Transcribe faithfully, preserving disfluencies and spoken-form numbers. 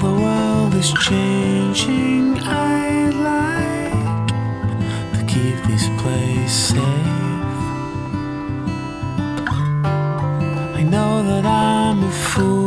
the world is changing, I'd like to keep this place safe. I know that I'm a fool,